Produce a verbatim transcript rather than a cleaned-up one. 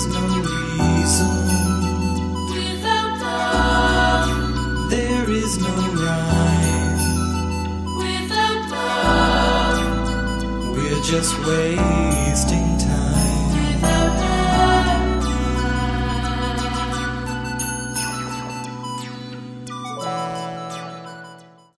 is no reason. Without love, There is no rhyme. without love, We're just wasting time.